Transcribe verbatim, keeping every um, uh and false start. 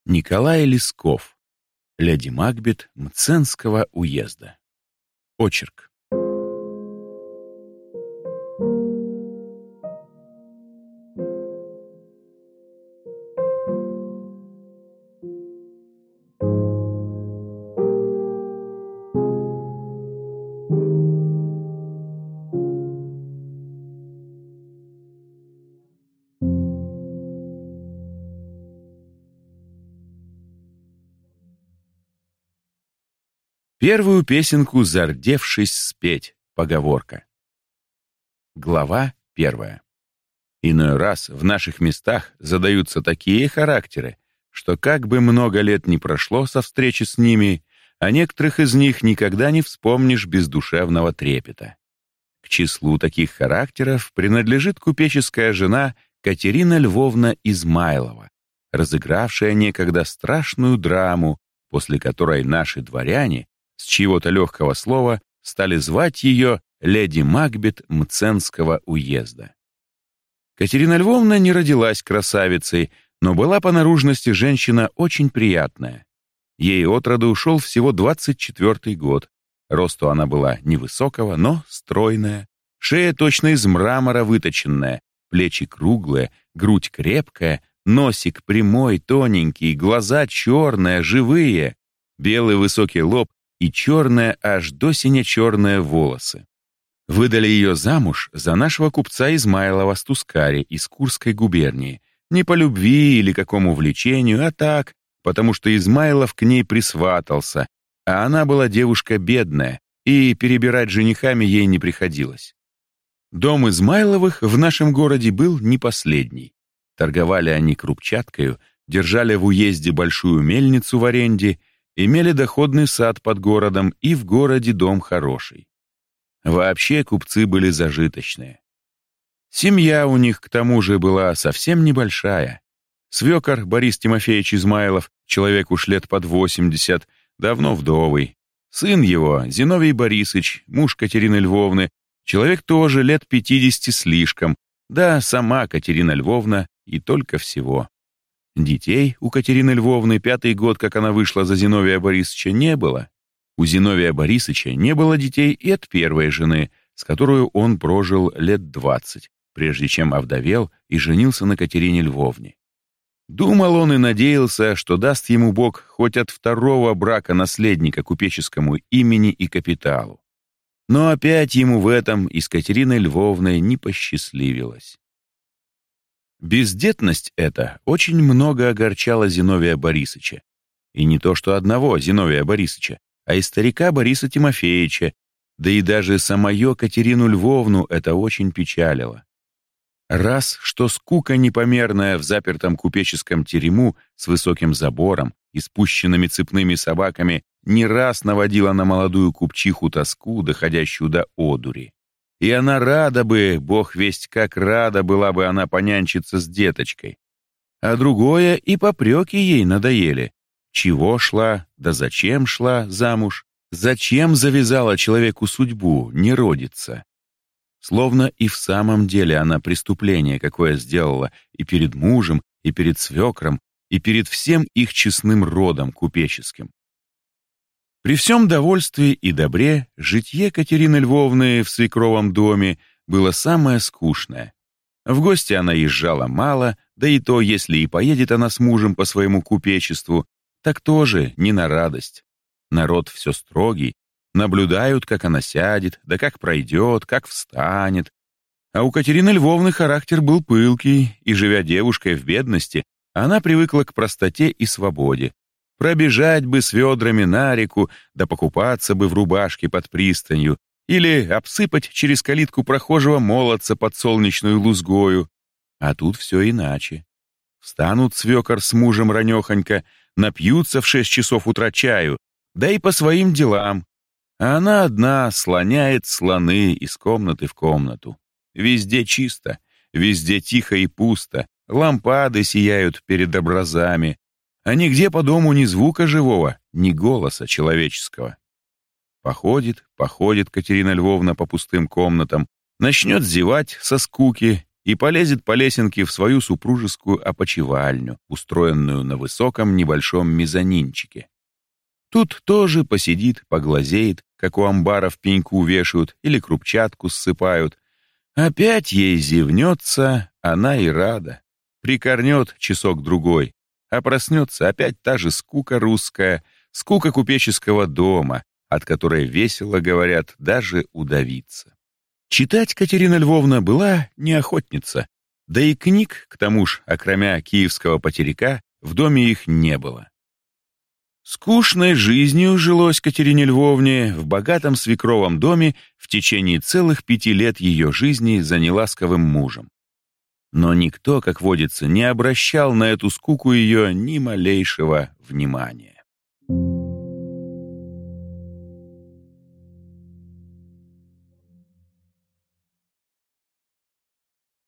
Николай Лесков. Леди Макбет Мценского уезда. Очерк. Первую песенку зардевшись спеть. Поговорка. Глава первая. Иной раз в наших местах задаются такие характеры, что как бы много лет ни прошло со встречи с ними, о некоторых из них никогда не вспомнишь без душевного трепета. К числу таких характеров принадлежит купеческая жена Катерина Львовна Измайлова, разыгравшая некогда страшную драму, после которой наши дворяне с чьего-то легкого слова стали звать ее леди Макбет Мценского уезда. Катерина Львовна не родилась красавицей, но была по наружности женщина очень приятная. Ей от роду ушел всего двадцать четвёртый год. Росту она была невысокого, но стройная. Шея точно из мрамора выточенная, плечи круглые, грудь крепкая, носик прямой, тоненький, глаза черные, живые, белый высокий лоб и черные аж до сине-черные волосы. Выдали ее замуж за нашего купца Измайлова с Тускари из Курской губернии, не по любви или какому влечению, а так, потому что Измайлов к ней присватался, а она была девушка бедная, и перебирать женихами ей не приходилось. Дом Измайловых в нашем городе был не последний. Торговали они крупчаткою, держали в уезде большую мельницу в аренде, имели доходный сад под городом и в городе дом хороший. Вообще купцы были зажиточные. Семья у них к тому же была совсем небольшая. Свекор Борис Тимофеевич Измайлов, человек уж лет под восемьдесят, давно вдовый. Сын его, Зиновий Борисыч, муж Катерины Львовны, человек тоже лет пятидесяти слишком, да сама Катерина Львовна и только всего. Детей у Катерины Львовны пятый год, как она вышла за Зиновия Борисыча, не было. У Зиновия Борисыча не было детей и от первой жены, с которой он прожил лет двадцать, прежде чем овдовел и женился на Катерине Львовне. Думал он и надеялся, что даст ему Бог хоть от второго брака наследника купеческому имени и капиталу. Но опять ему в этом и с Катериной Львовной не посчастливилось. Бездетность эта очень много огорчала Зиновия Борисыча. И не то что одного Зиновия Борисыча, а и старика Бориса Тимофеевича, да и даже самую Катерину Львовну это очень печалило. Раз, что скука непомерная в запертом купеческом терему с высоким забором и спущенными цепными собаками не раз наводила на молодую купчиху тоску, доходящую до одури. И она рада бы, бог весть как рада была бы она понянчиться с деточкой. А другое и попреки ей надоели. Чего шла, да зачем шла замуж? Зачем завязала человеку судьбу, не родится? Словно и в самом деле она преступление какое сделала и перед мужем, и перед свекром, и перед всем их честным родом купеческим. При всем довольстве и добре житье Катерины Львовны в свекровом доме было самое скучное. В гости она езжала мало, да и то, если и поедет она с мужем по своему купечеству, так тоже не на радость. Народ все строгий, наблюдают, как она сядет, да как пройдет, как встанет. А у Катерины Львовны характер был пылкий, и, живя девушкой в бедности, она привыкла к простоте и свободе. Пробежать бы с ведрами на реку, да покупаться бы в рубашке под пристанью, или обсыпать через калитку прохожего молодца под солнечную лузгою. А тут все иначе. Встанут свекор с мужем ранехонько, напьются в шесть часов утра чаю, да и по своим делам. А она одна слоняет слоны из комнаты в комнату. Везде чисто, везде тихо и пусто, лампады сияют перед образами, а нигде по дому ни звука живого, ни голоса человеческого. Походит, походит Катерина Львовна по пустым комнатам, начнет зевать со скуки и полезет по лесенке в свою супружескую опочивальню, устроенную на высоком небольшом мезонинчике. Тут тоже посидит, поглазеет, как у амбаров пеньку вешают или крупчатку ссыпают. Опять ей зевнется, она и рада. Прикорнет часок-другой, а проснется опять та же скука русская, скука купеческого дома, от которой весело, говорят, даже удавиться. Читать Катерина Львовна была неохотница, да и книг, к тому ж, окромя киевского потеряка, в доме их не было. Скучной жизнью жилось Катерине Львовне в богатом свекровом доме в течение целых пяти лет ее жизни за неласковым мужем. Но никто, как водится, не обращал на эту скуку ее ни малейшего внимания.